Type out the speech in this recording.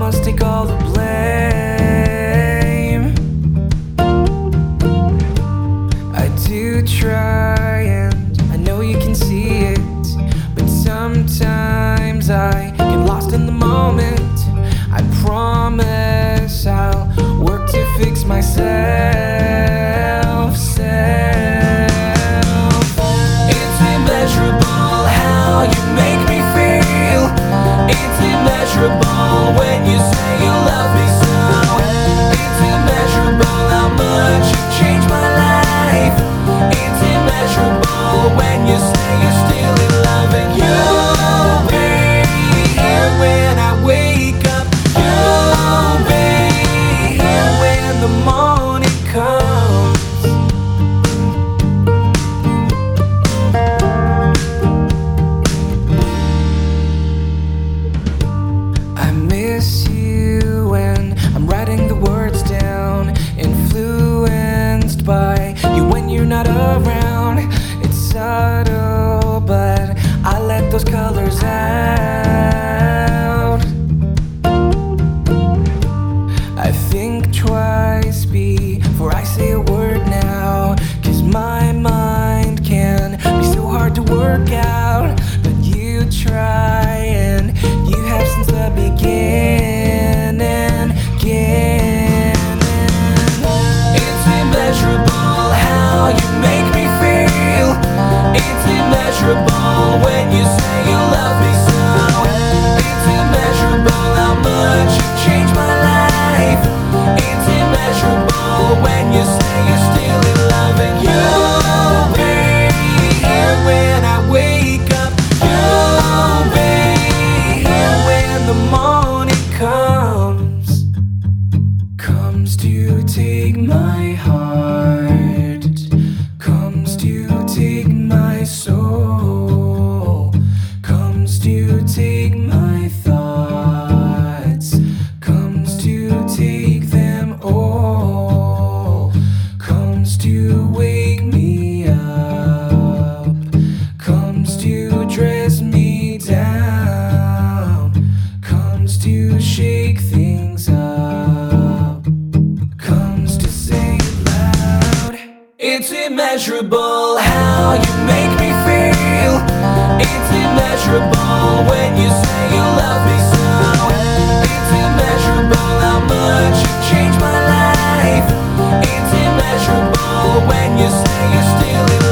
must take all the blame. I do try and I know you can see it, but sometimes I get lost in the moment. I promise I'll work to fix myself. It's immeasurable how you make me feel. It's immeasurable when you say you love me so. It's immeasurable how much you changed my life. It's immeasurable when you say you're still in love, and you'll be here when I wake up. You'll be here when the morning comes. I miss you when I'm writing the words down, influenced by you when you're not around. It's subtle, but I let those colors out. I think twice before I say a word now, 'cause my mind can be so hard to work out. But you try and you have since the beginning. It's immeasurable how you make me feel. It's immeasurable when you say you love me so. It's immeasurable how much you changed my life. It's immeasurable when you say you're still in love, and you'll be here when I wake up. You'll be here when the morning comes to take my heart, comes to take my soul, comes to take my thoughts, comes to take them all, comes to wake me up, comes to dress me down, comes to shake things up, comes to say it loud. It's immeasurable how you make me feel. It's immeasurable when you say you love me so. It's immeasurable how much you changed my life. It's immeasurable when you say you're still in love.